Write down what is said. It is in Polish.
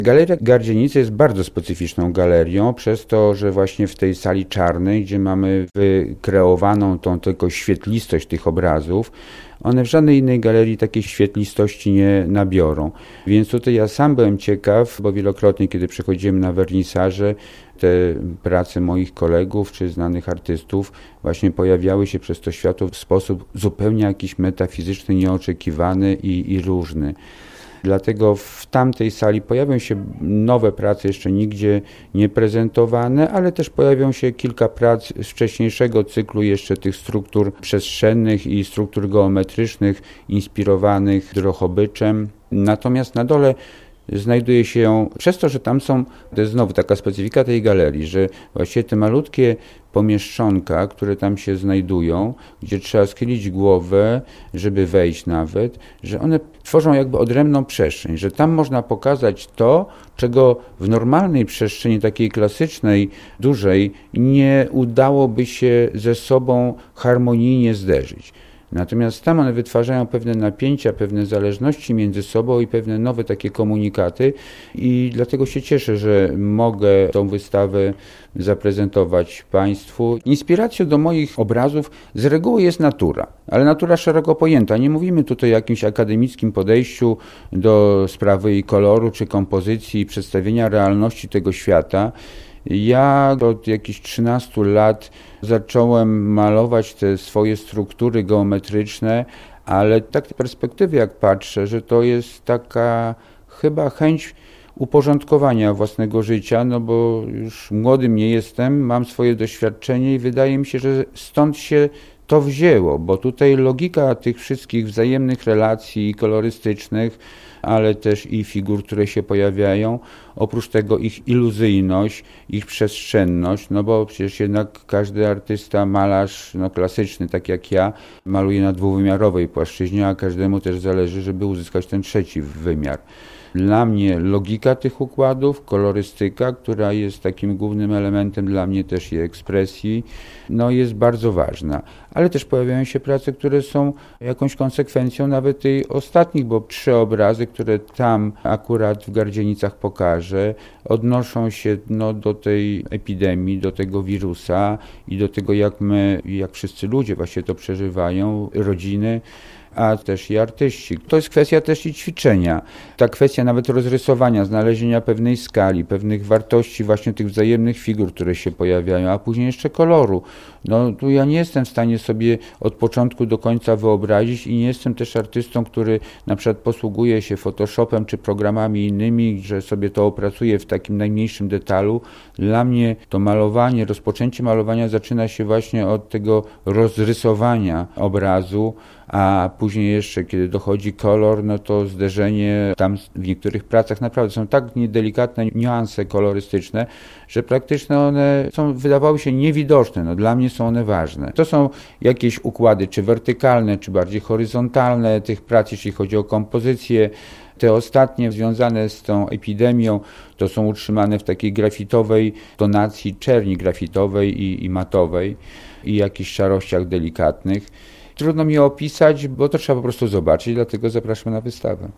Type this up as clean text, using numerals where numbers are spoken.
Galeria Gardzienice jest bardzo specyficzną galerią, przez to, że właśnie w tej sali czarnej, gdzie mamy wykreowaną tą tylko świetlistość tych obrazów, one w żadnej innej galerii takiej świetlistości nie nabiorą. Więc tutaj ja sam byłem ciekaw, bo wielokrotnie, kiedy przychodziłem na wernisaże, te prace moich kolegów czy znanych artystów właśnie pojawiały się przez to światło w sposób zupełnie jakiś metafizyczny, nieoczekiwany i różny. Dlatego w tamtej sali pojawią się nowe prace, jeszcze nigdzie nie prezentowane, ale też pojawią się kilka prac z wcześniejszego cyklu jeszcze tych struktur przestrzennych i struktur geometrycznych inspirowanych Drohobyczem. Natomiast na dole znajduje się, przez to, że tam są, to jest znowu taka specyfika tej galerii, że właściwie te malutkie pomieszczonka, które tam się znajdują, gdzie trzeba schylić głowę, żeby wejść nawet, że one tworzą jakby odrębną przestrzeń, że tam można pokazać to, czego w normalnej przestrzeni takiej klasycznej, dużej, nie udałoby się ze sobą harmonijnie zderzyć. Natomiast tam one wytwarzają pewne napięcia, pewne zależności między sobą i pewne nowe takie komunikaty i dlatego się cieszę, że mogę tą wystawę zaprezentować Państwu. Inspiracją do moich obrazów z reguły jest natura, ale natura szeroko pojęta. Nie mówimy tutaj o jakimś akademickim podejściu do sprawy i koloru, czy kompozycji, przedstawienia realności tego świata. Ja od jakichś 13 lat zacząłem malować te swoje struktury geometryczne, ale tak z perspektywy jak patrzę, że to jest taka chyba chęć uporządkowania własnego życia, no bo już młodym nie jestem, mam swoje doświadczenie i wydaje mi się, że stąd się to wzięło, bo tutaj logika tych wszystkich wzajemnych relacji kolorystycznych, ale też i figur, które się pojawiają, oprócz tego ich iluzyjność, ich przestrzenność, no bo przecież jednak każdy artysta, malarz klasyczny, tak jak ja, maluje na dwuwymiarowej płaszczyźnie, a każdemu też zależy, żeby uzyskać ten trzeci wymiar. Dla mnie logika tych układów, kolorystyka, która jest takim głównym elementem dla mnie też i ekspresji, jest bardzo ważna. Ale też pojawiają się prace, które są jakąś konsekwencją nawet tej ostatnich, bo 3 obrazy, które tam akurat w Gardzienicach pokażę, odnoszą się do tej epidemii, do tego wirusa i do tego, jak my, jak wszyscy ludzie właśnie to przeżywają, rodziny, a też i artyści. To jest kwestia też i ćwiczenia. Ta kwestia nawet rozrysowania, znalezienia pewnej skali, pewnych wartości właśnie tych wzajemnych figur, które się pojawiają, a później jeszcze koloru. Tu ja nie jestem w stanie sobie od początku do końca wyobrazić i nie jestem też artystą, który na przykład posługuje się Photoshopem czy programami innymi, że sobie to opracuje w takim najmniejszym detalu. Dla mnie to malowanie, rozpoczęcie malowania zaczyna się właśnie od tego rozrysowania obrazu, a później jeszcze, kiedy dochodzi kolor, to zderzenie tam w niektórych pracach naprawdę są tak delikatne niuanse kolorystyczne, że praktycznie one wydawały się niewidoczne. Dla mnie są one ważne. To są jakieś układy, czy wertykalne, czy bardziej horyzontalne tych prac, jeśli chodzi o kompozycję. Te ostatnie związane z tą epidemią to są utrzymane w takiej grafitowej tonacji, czerni grafitowej i matowej i jakichś szarościach delikatnych. Trudno mi opisać, bo to trzeba po prostu zobaczyć, dlatego zapraszam na wystawę.